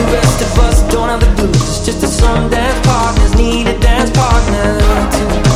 The rest of us don't have the blues. It's just that some dance partners need a dance partner to